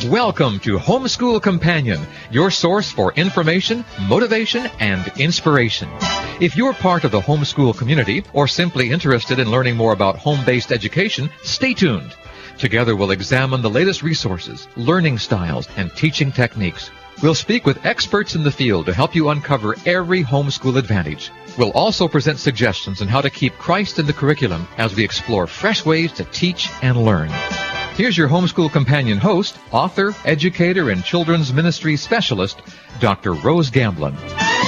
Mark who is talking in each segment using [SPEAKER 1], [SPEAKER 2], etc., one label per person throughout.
[SPEAKER 1] Welcome to Homeschool Companion, your source for information, motivation, and inspiration. If you're part of the homeschool community or simply interested in learning more about home-based education, stay tuned. Together we'll examine the latest resources, learning styles, and teaching techniques. We'll speak with experts in the field to help you uncover every homeschool advantage. We'll also present suggestions on how to keep Christ in the curriculum as we explore fresh ways to teach and learn. Here's your Homeschool Companion host, author, educator, and children's ministry specialist, Dr. Rose Gamblin.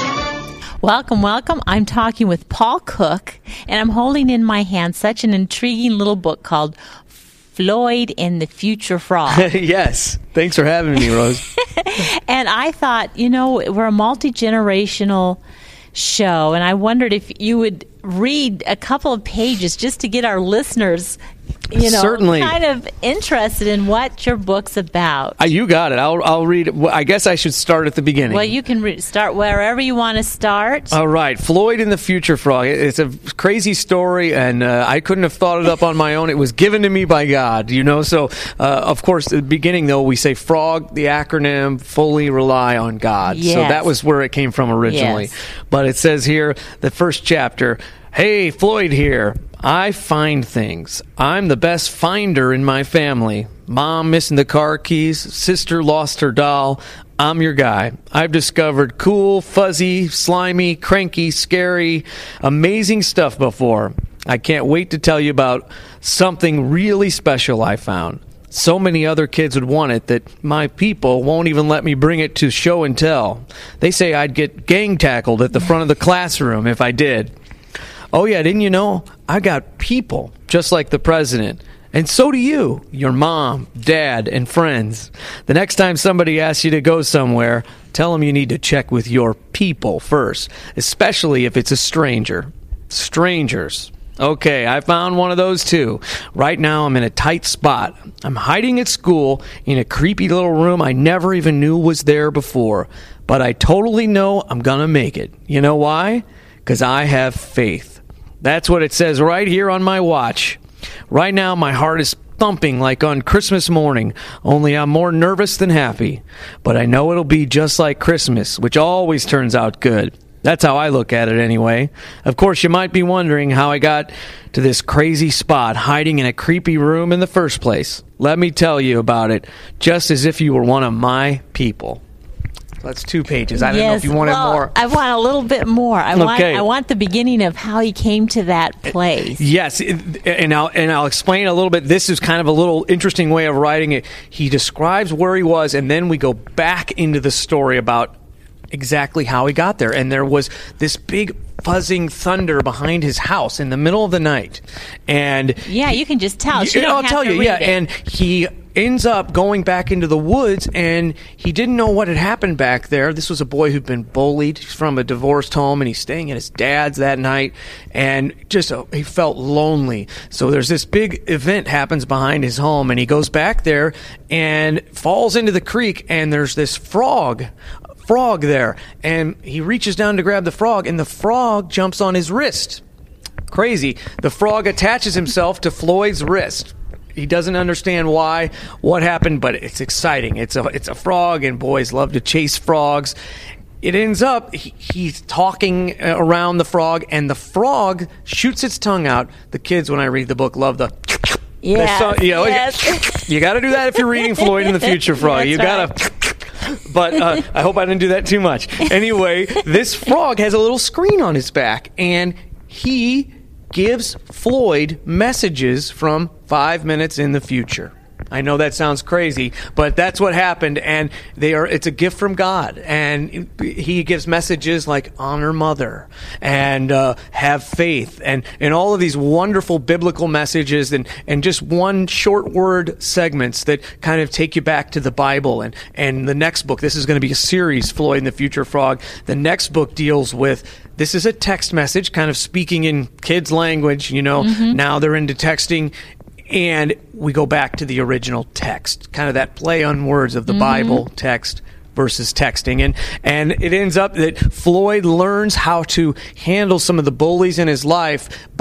[SPEAKER 2] Welcome, welcome. I'm talking with Paul Cook, and I'm holding in my hand such an intriguing little book called Floyd and the Future Frog.
[SPEAKER 3] Yes. Thanks for having me, Rose.
[SPEAKER 2] And I thought, we're a multi-generational show, and I wondered if you would read a couple of pages just to get our listeners
[SPEAKER 3] certainly
[SPEAKER 2] kind of interested in what your book's about.
[SPEAKER 3] You got it. I'll read it. I guess I should start at the beginning.
[SPEAKER 2] Well, you can start wherever you want to start.
[SPEAKER 3] All right. Floyd and the Future Frog. It's a crazy story, and I couldn't have thought it up on my own. It was given to me by God, So, of course, at the beginning, though, we say frog, the acronym, fully rely on God.
[SPEAKER 2] Yes.
[SPEAKER 3] So that was where it came from originally.
[SPEAKER 2] Yes.
[SPEAKER 3] But it says here, the first chapter, hey, Floyd here. I find things. I'm the best finder in my family. Mom missing the car keys. Sister lost her doll. I'm your guy. I've discovered cool, fuzzy, slimy, cranky, scary, amazing stuff before. I can't wait to tell you about something really special I found. So many other kids would want it that my people won't even let me bring it to show and tell. They say I'd get gang tackled at the front of the classroom if I did. Oh, yeah, didn't you know? I got people just like the president. And so do you, your mom, dad, and friends. The next time somebody asks you to go somewhere, tell them you need to check with your people first, especially if it's a stranger. Strangers. Okay, I found one of those too. Right now I'm in a tight spot. I'm hiding at school in a creepy little room I never even knew was there before. But I totally know I'm going to make it. You know why? Because I have faith. That's what it says right here on my watch. Right now, my heart is thumping like on Christmas morning, only I'm more nervous than happy. But I know it'll be just like Christmas, which always turns out good. That's how I look at it anyway. Of course, you might be wondering how I got to this crazy spot hiding in a creepy room in the first place. Let me tell you about it, just as if you were one of my people. That's 2 pages. I don't know if you wanted more.
[SPEAKER 2] I want a little bit more. I want the beginning of how he came to that place.
[SPEAKER 3] Yes, and I'll explain a little bit. This is kind of a little interesting way of writing it. He describes where he was, and then we go back into the story about exactly how he got there. And there was this big buzzing thunder behind his house in the middle of the night. And
[SPEAKER 2] yeah, you can just tell.
[SPEAKER 3] I'll tell you. Yeah, and he ends up going back into the woods, and he didn't know what had happened back there. This was a boy who'd been bullied from a divorced home, and he's staying at his dad's that night, and just he felt lonely. So there's this big event happens behind his home, and he goes back there and falls into the creek, and there's this frog there, and he reaches down to grab the frog, and the frog jumps on his wrist. Crazy. The frog attaches himself to Floyd's wrist. He doesn't understand what happened, but it's exciting. It's a frog, and boys love to chase frogs. It ends up, he's talking around the frog, and the frog shoots its tongue out. The kids, when I read the book, love the...
[SPEAKER 2] Yes.
[SPEAKER 3] You got to do that if you're reading Floyd and the Future Frog. You got to... But I hope I didn't do that too much. Anyway, this frog has a little screen on his back, and he gives Floyd messages from 5 minutes in the future. I know that sounds crazy, but that's what happened, and it's a gift from God. And he gives messages like honor mother and have faith and all of these wonderful biblical messages and just one short word segments that kind of take you back to the Bible. And the next book, this is going to be a series, Floyd and the Future Frog. The next book deals with, this is a text message, kind of speaking in kids' language, Now they're into texting. And we go back to the original text, kind of that play on words of the Bible text versus texting. And it ends up that Floyd learns how to handle some of the bullies in his life by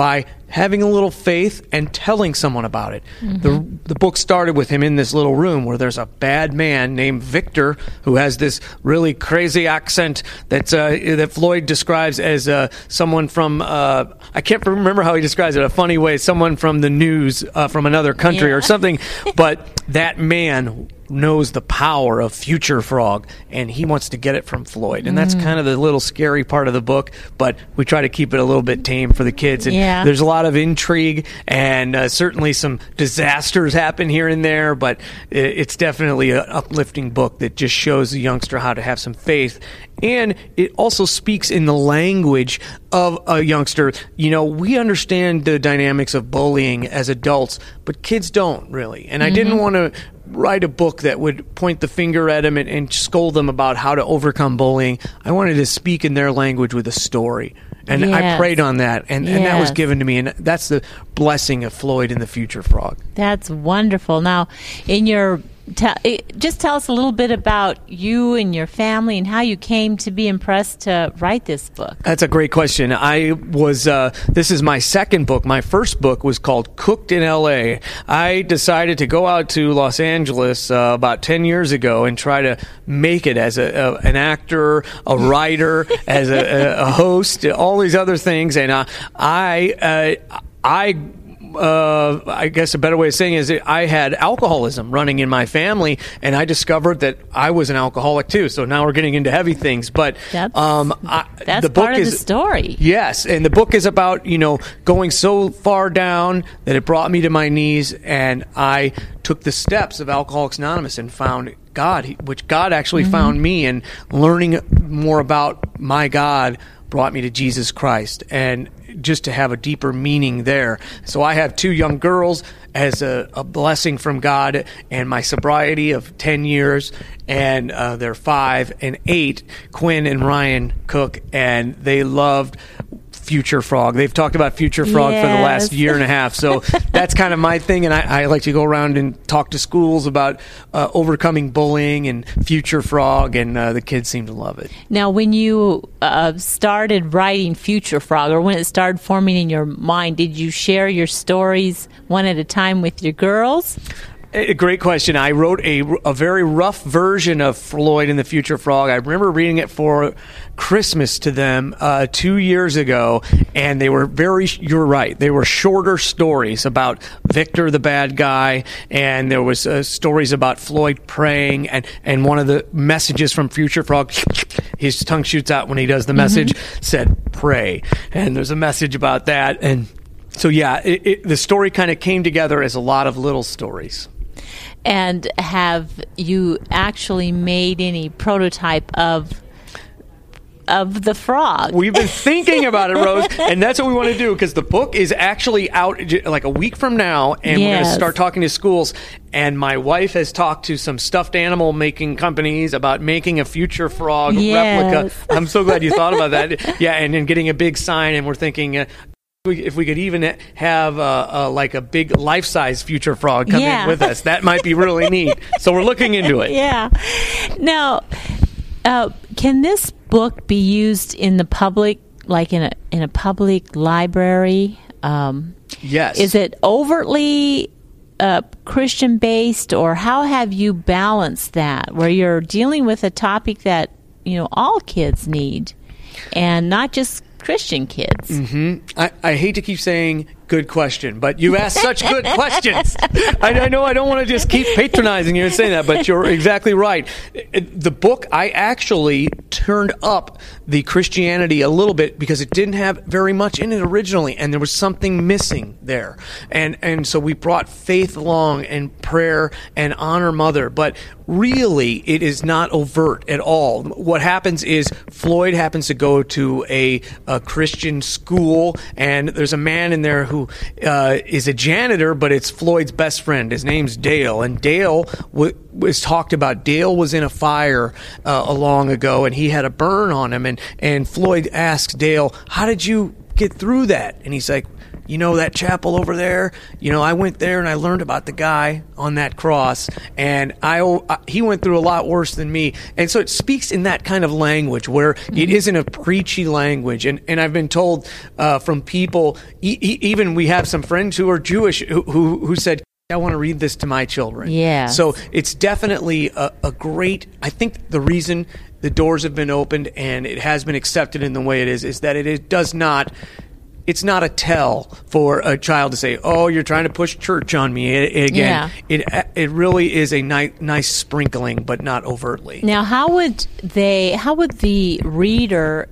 [SPEAKER 3] having a little faith and telling someone about it. The book started with him in this little room where there's a bad man named Victor who has this really crazy accent that Floyd describes as someone from, I can't remember how he describes it, a funny way, someone from the news from another country or something, but that man knows the power of Future Frog, and he wants to get it from Floyd. And that's kind of the little scary part of the book, but we try to keep it a little bit tame for the kids. And there's a lot of intrigue, and certainly some disasters happen here and there, but it's definitely an uplifting book that just shows the youngster how to have some faith. And it also speaks in the language of a youngster. You know, we understand the dynamics of bullying as adults, but kids don't really. And I didn't want to write a book that would point the finger at them and scold them about how to overcome bullying. I wanted to speak in their language with a story. And I prayed on that, and that was given to me. And that's the blessing of Floyd and the Future Frog.
[SPEAKER 2] That's wonderful. Now, in your just tell us a little bit about you and your family and how you came to be impressed to write this book.
[SPEAKER 3] That's a great question. I was, this is my second book. My first book was called Cooked in L.A. I decided to go out to Los Angeles about 10 years ago and try to make it as an actor, a writer, as a host, all these other things. And I guess a better way of saying it is that I had alcoholism running in my family, and I discovered that I was an alcoholic too. So now we're getting into heavy things, but
[SPEAKER 2] that's
[SPEAKER 3] the book
[SPEAKER 2] part of the story.
[SPEAKER 3] Yes, and the book is about going so far down that it brought me to my knees, and I took the steps of Alcoholics Anonymous and found God, which God actually found me, and learning more about my God brought me to Jesus Christ, and just to have a deeper meaning there. So I have 2 young girls as a blessing from God, and my sobriety of 10 years, and they're 5 and 8, Quinn and Ryan Cook, and they loved Future Frog. They've talked about Future Frog for the last year and a half. So that's kind of my thing. And I like to go around and talk to schools about overcoming bullying and Future Frog, and the kids seem to love it.
[SPEAKER 2] Now, when you started writing Future Frog, or when it started forming in your mind, did you share your stories one at a time with your girls?
[SPEAKER 3] A great question. I wrote a very rough version of Floyd and the Future Frog. I remember reading it for Christmas to them 2 years ago, and they were you're right, they were shorter stories about Victor the bad guy, and there was stories about Floyd praying, and one of the messages from Future Frog, his tongue shoots out when he does the message, said pray, and there's a message about that. And so the story kind of came together as a lot of little stories.
[SPEAKER 2] And have you actually made any prototype of the frog?
[SPEAKER 3] We've been thinking about it, Rose, and that's what we want to do, because the book is actually out like a week from now, and we're going to start talking to schools. And my wife has talked to some stuffed animal making companies about making a Future Frog replica. I'm so glad you thought about that. Yeah, and then getting a big sign, and we're thinking if we could even have like a big life-size Future Frog come in with us, that might be really neat. So we're looking into it.
[SPEAKER 2] Yeah. Now, can this book be used in the public, like in a public library?
[SPEAKER 3] Yes.
[SPEAKER 2] Is it overtly Christian-based, or how have you balanced that, where you're dealing with a topic that all kids need, and not just Christian kids?
[SPEAKER 3] I hate to keep saying good question, but you ask such good questions. I know I don't want to just keep patronizing you and saying that, but you're exactly right. The book, I actually turned up the Christianity a little bit because it didn't have very much in it originally, and there was something missing there. And so we brought faith along, and prayer, and honor mother, but really it is not overt at all. What happens is Floyd happens to go to a Christian school, and there's a man in there who is a janitor, but it's Floyd's best friend. His name's Dale, and Dale was talked about. Dale was in a fire long ago, and he had a burn on him, and Floyd asks Dale, how did you get through that? And he's like, that chapel over there, I went there and I learned about the guy on that cross, and he went through a lot worse than me. And so it speaks in that kind of language where it isn't a preachy language. And I've been told from people, even we have some friends who are Jewish who said, I want to read this to my children.
[SPEAKER 2] Yeah.
[SPEAKER 3] So it's definitely a great, I think the reason the doors have been opened and it has been accepted in the way it is that it does not, it's not a tell for a child to say, oh, you're trying to push church on me again. Yeah. It really is a nice sprinkling, but not overtly.
[SPEAKER 2] Now, how would the reader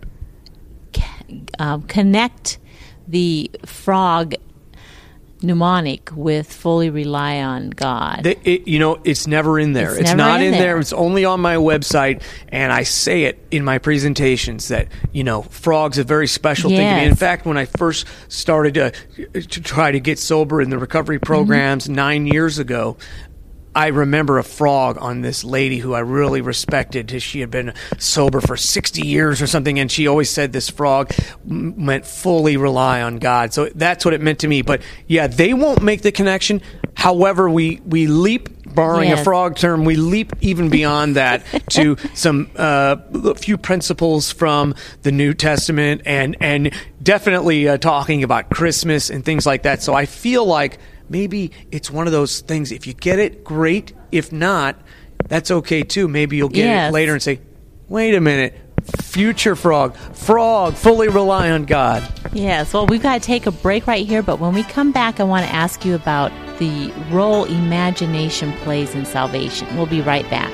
[SPEAKER 2] connect the frog mnemonic with fully rely on God?
[SPEAKER 3] It's never in there. It's not in there. It's only on my website, and I say it in my presentations that, frog's a very special thing to me. In fact, when I first started to try to get sober in the recovery programs 9 years ago, I remember a frog on this lady who I really respected. She had been sober for 60 years or something, and she always said this frog meant fully rely on God. So that's what it meant to me. But, yeah, they won't make the connection. However, we leap, borrowing a frog term, we leap even beyond that to some few principles from the New Testament and definitely talking about Christmas and things like that. So I feel like maybe it's one of those things, if you get it, great. If not, that's okay too. Maybe you'll get it later and say, wait a minute, future frog, fully rely on God.
[SPEAKER 2] Yes, well, we've got to take a break right here, but when we come back, I want to ask you about the role imagination plays in salvation. We'll be right back.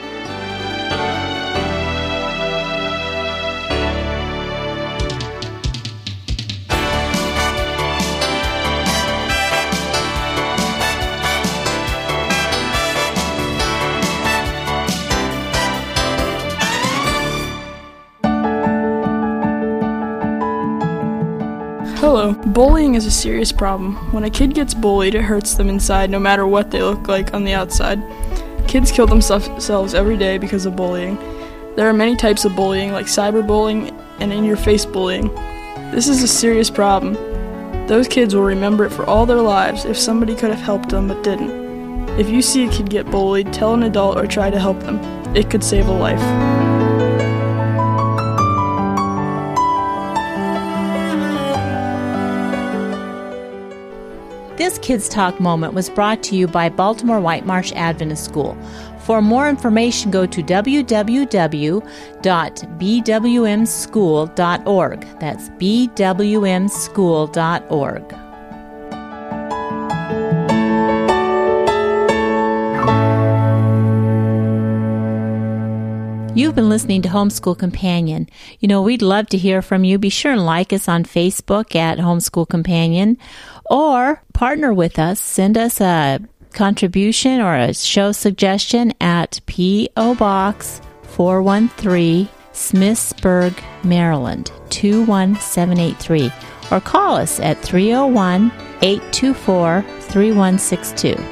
[SPEAKER 4] Hello. Bullying is a serious problem. When a kid gets bullied, it hurts them inside no matter what they look like on the outside. Kids kill themselves every day because of bullying. There are many types of bullying, like cyberbullying and in-your-face bullying. This is a serious problem. Those kids will remember it for all their lives if somebody could have helped them but didn't. If you see a kid get bullied, tell an adult or try to help them. It could save a life.
[SPEAKER 2] This Kids Talk moment was brought to you by Baltimore White Marsh Adventist School. For more information, go to www.bwmschool.org. That's bwmschool.org. You've been listening to Homeschool Companion. We'd love to hear from you. Be sure and like us on Facebook at Homeschool Companion, or partner with us. Send us a contribution or a show suggestion at P.O. Box 413, Smithsburg, Maryland, 21783. Or call us at 301-824-3162.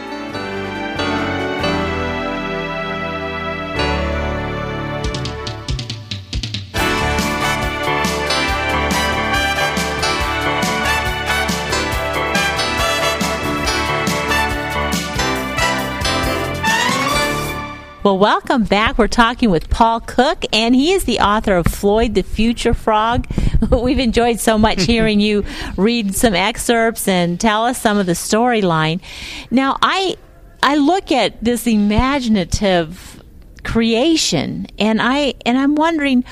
[SPEAKER 2] Well, welcome back. We're talking with Paul Cook, and he is the author of Floyd the Future Frog. We've enjoyed so much hearing you read some excerpts and tell us some of the storyline. Now, I look at this imaginative creation, and I'm wondering,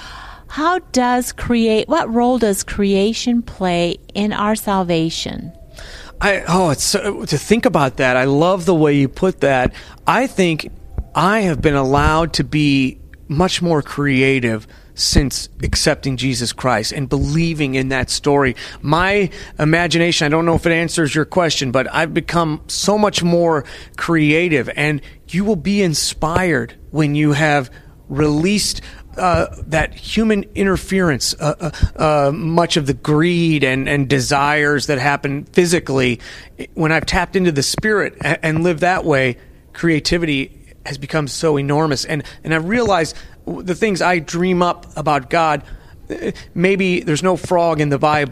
[SPEAKER 2] what role does creation play in our salvation?
[SPEAKER 3] To think about that, I love the way you put that. I think I have been allowed to be much more creative since accepting Jesus Christ and believing in that story. My imagination, I don't know if it answers your question, but I've become so much more creative, and you will be inspired when you have released that human interference, much of the greed and desires that happen physically. When I've tapped into the spirit and lived that way, creativity has become so enormous. And I realize the things I dream up about God, maybe there's no frog in the Bible,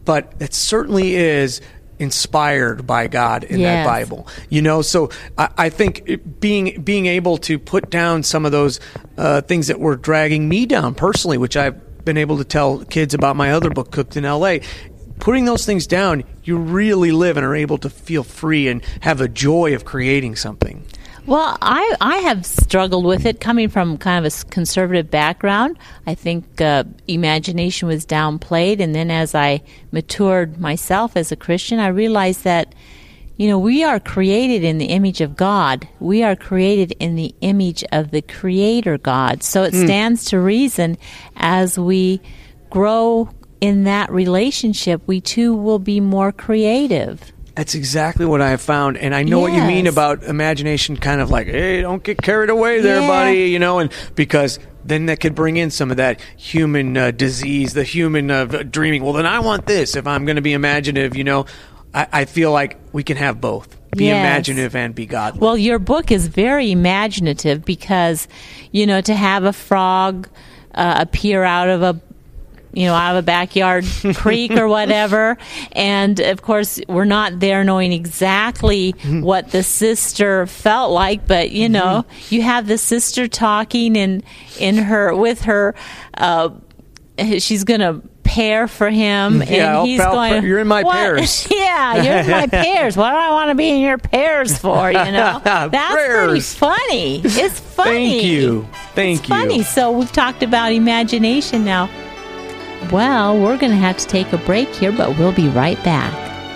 [SPEAKER 3] but it certainly is inspired by God in that
[SPEAKER 2] Yes.
[SPEAKER 3] Bible. So I think being able to put down some of those things that were dragging me down personally, which I've been able to tell kids about my other book, Cooked in L.A., putting those things down, you really live and are able to feel free and have a joy of creating something.
[SPEAKER 2] Well, I have struggled with it coming from kind of a conservative background. I think imagination was downplayed, and then as I matured myself as a Christian, I realized that, we are created in the image of God. We are created in the image of the Creator God. So it stands to reason as we grow in that relationship, we too will be more creative.
[SPEAKER 3] That's exactly what I have found, and I know what you mean about imagination, kind of like, hey, don't get carried away there, buddy, and because then that could bring in some of that human disease, the human dreaming. Well, then I want this if I'm going to be imaginative, I feel like we can have both, be imaginative and be godly.
[SPEAKER 2] Well, your book is very imaginative because, to have a frog appear out of a backyard creek or whatever. And of course, we're not there knowing exactly what the sister felt like, but you have the sister talking with her, she's going to pair for him, and he's going,
[SPEAKER 3] you're in my pears.
[SPEAKER 2] Yeah, you're in my pears. What do I want to be in your pears for? That's pretty funny. It's funny.
[SPEAKER 3] Thank you.
[SPEAKER 2] Funny. So we've talked about imagination now. Well, we're going to have to take a break here, but we'll be right back.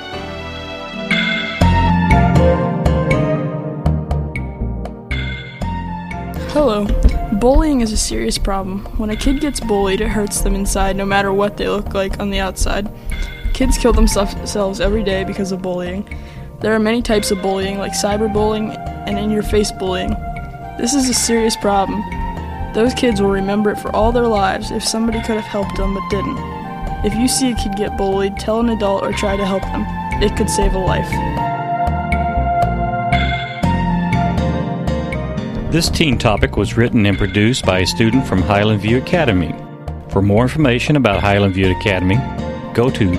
[SPEAKER 4] Hello. Bullying is a serious problem. When a kid gets bullied, it hurts them inside no matter what they look like on the outside. Kids kill themselves every day because of bullying. There are many types of bullying, like cyberbullying and in-your-face bullying. This is a serious problem. Those kids will remember it for all their lives if somebody could have helped them but didn't. If you see a kid get bullied, tell an adult or try to help them. It could save a life.
[SPEAKER 5] This teen topic was written and produced by a student from Highland View Academy. For more information about Highland View Academy, go to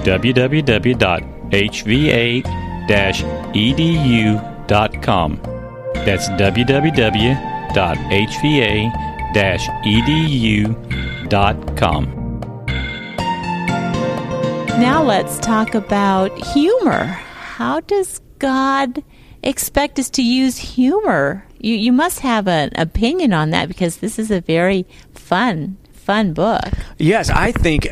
[SPEAKER 5] www.hva-edu.com. That's www.hva-edu.com.
[SPEAKER 2] Now let's talk about humor. How does God expect us to use humor? You must have an opinion on that because this is a very fun book.
[SPEAKER 3] Yes, I think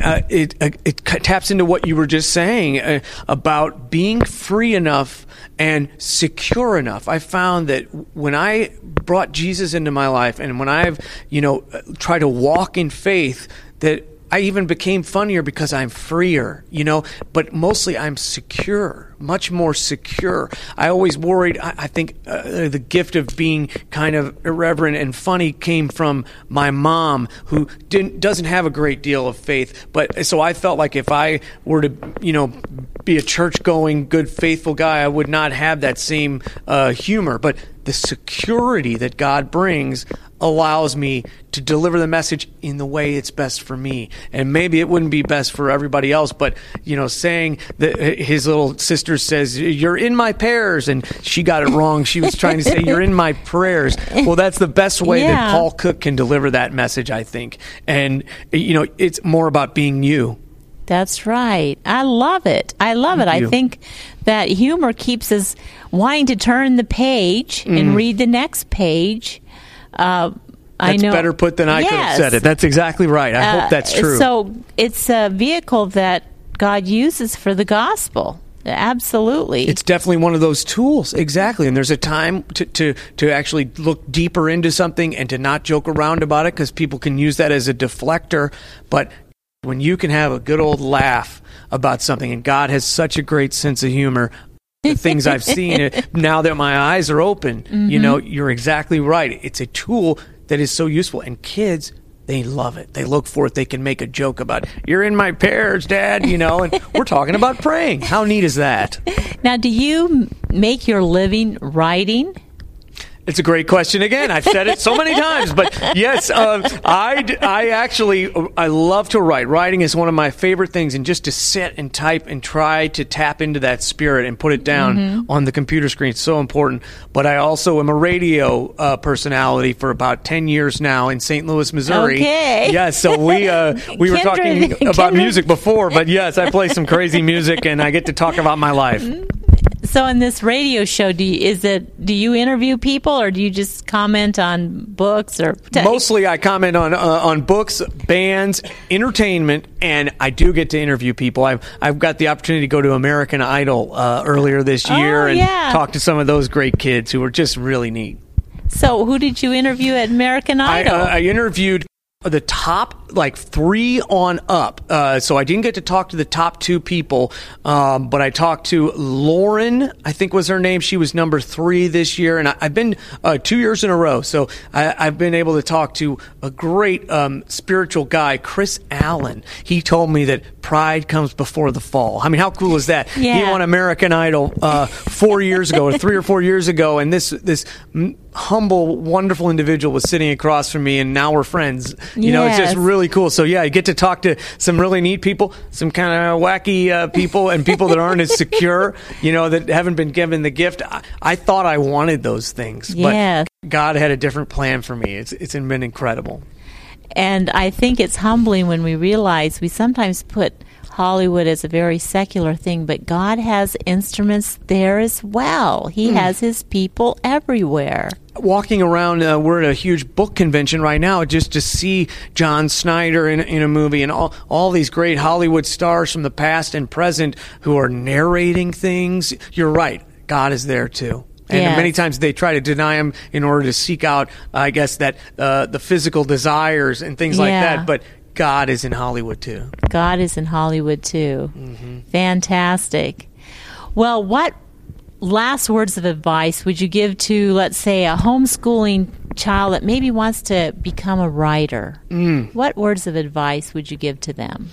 [SPEAKER 3] it taps into what you were just saying about being free enough and secure enough. I found that when I brought Jesus into my life and when I've, tried to walk in faith, that I even became funnier because I'm freer, but mostly I'm secure, much more secure. I always worried, I think the gift of being kind of irreverent and funny came from my mom, who doesn't have a great deal of faith. But so I felt like if I were to, be a church-going, good, faithful guy, I would not have that same humor. But the security that God brings allows me to deliver the message in the way it's best for me. And maybe it wouldn't be best for everybody else, but, saying that his little sister says, "You're in my pears," and she got it wrong. She was trying to say, "You're in my prayers." Well, that's the best way that Paul Cook can deliver that message, I think. And, it's more about being you.
[SPEAKER 2] That's right. I love it. I think that humor keeps us wanting to turn the page and read the next page.
[SPEAKER 3] That's better put than I could have said it. That's exactly right. I hope that's true.
[SPEAKER 2] So it's a vehicle that God uses for the gospel. Absolutely.
[SPEAKER 3] It's definitely one of those tools. Exactly. And there's a time to actually look deeper into something and to not joke around about it, because people can use that as a deflector. But when you can have a good old laugh about something, and God has such a great sense of humor, the things I've seen, now that my eyes are open, you're exactly right. It's a tool that is so useful. And kids, they love it. They look for it. They can make a joke about, "You're in my pears, Dad," and we're talking about praying. How neat is that?
[SPEAKER 2] Now, do you make your living writing?
[SPEAKER 3] It's a great question again. I've said it so many times, but yes, I love to write. Writing is one of my favorite things, and just to sit and type and try to tap into that spirit and put it down on the computer screen is so important. But I also am a radio personality for about 10 years now in St. Louis, Missouri.
[SPEAKER 2] Okay.
[SPEAKER 3] Yes, so we were talking about music before, but yes, I play some crazy music, and I get to talk about my life.
[SPEAKER 2] So in this radio show, do you interview people, or do you just comment on books? Or
[SPEAKER 3] mostly, I comment on books, bands, entertainment, and I do get to interview people. I've got the opportunity to go to American Idol earlier this year and talk to some of those great kids who were just really neat.
[SPEAKER 2] So who did you interview at American Idol?
[SPEAKER 3] I interviewed the top 3 on up. So I didn't get to talk to the top 2 people, but I talked to Lauren, I think was her name. She was number 3 this year, and I've been 2 years in a row. So I've been able to talk to a great spiritual guy, Chris Allen. He told me that pride comes before the fall. I mean, how cool is that?
[SPEAKER 2] Yeah.
[SPEAKER 3] He won American Idol 4 years ago, or 3 or 4 years ago, and this humble, wonderful individual was sitting across from me, and now we're friends. You know, it's just really cool. So yeah, I get to talk to some really neat people, some kind of wacky people, and people that aren't as secure, you know, that haven't been given the gift. I thought I wanted those things, but God had a different plan for me. It's been incredible.
[SPEAKER 2] And I think it's humbling when we realize we sometimes put Hollywood as a very secular thing, but God has instruments there as well. He has his people everywhere.
[SPEAKER 3] Walking around, we're at a huge book convention right now just to see John Snyder in a movie, and all these great Hollywood stars from the past and present who are narrating things. You're right. God is there too. And many times they try to deny him in order to seek out, I guess, that the physical desires and things like that. But God is in Hollywood too.
[SPEAKER 2] God is in Hollywood too. Mm-hmm. Fantastic. Well, what last words of advice would you give to, let's say, a homeschooling child that maybe wants to become a writer? What words of advice would you give to them?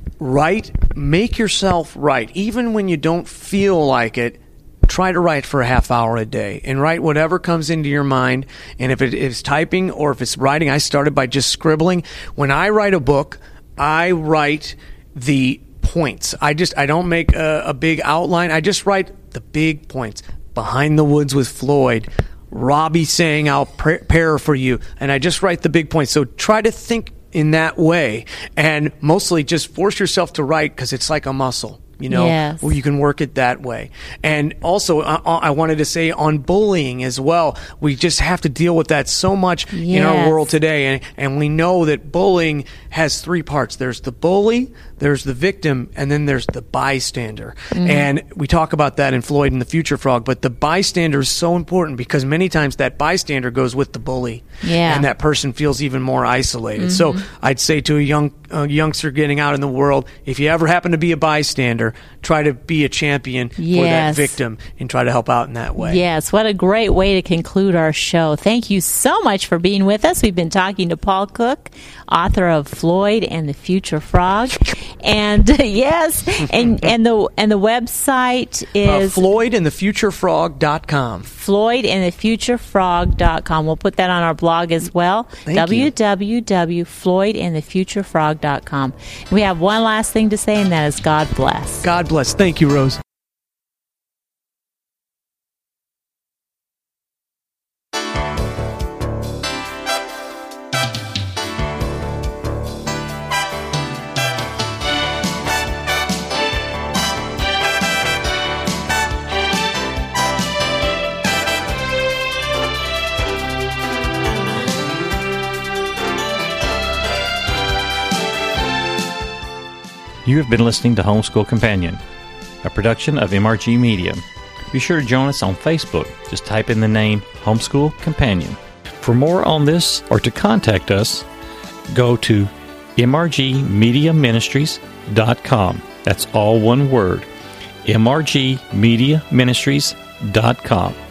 [SPEAKER 3] Write. Make yourself write. Even when you don't feel like it, try to write for a half hour a day and write whatever comes into your mind. And if it is typing or if it's writing, I started by just scribbling. When I write a book, I write the points. I don't make a big outline. I just write the big points. Behind the Woods with Floyd, Robbie saying, "I'll prepare for you." And I just write the big points. So try to think in that way, and mostly just force yourself to write, because it's like a muscle. You know, where you can work it that way. And also, I wanted to say on bullying as well, we just have to deal with that so much in our world today. And we know that bullying has 3 parts. There's the bully, there's the victim, and then there's the bystander. And we talk about that in Floyd and the Future Frog, but the bystander is so important, because many times that bystander goes with the bully. And that person feels even more isolated. So I'd say to a youngster getting out in the world, if you ever happen to be a bystander, try to be a champion for that victim and try to help out in that way.
[SPEAKER 2] Yes, what a great way to conclude our show. Thank you so much for being with us. We've been talking to Paul Cook, author of Floyd and the Future Frog. And and the website is
[SPEAKER 3] FloydandTheFutureFrog.com.
[SPEAKER 2] FloydandTheFutureFrog.com. We'll put that on our blog as well. www.FloydandTheFutureFrog.com. We have one last thing to say, and that is God bless.
[SPEAKER 3] God bless. Thank you, Rose.
[SPEAKER 5] You have been listening to Homeschool Companion, a production of MRG Media. Be sure to join us on Facebook. Just type in the name Homeschool Companion. For more on this or to contact us, go to mrgmediaministries.com. That's all one word, mrgmediaministries.com.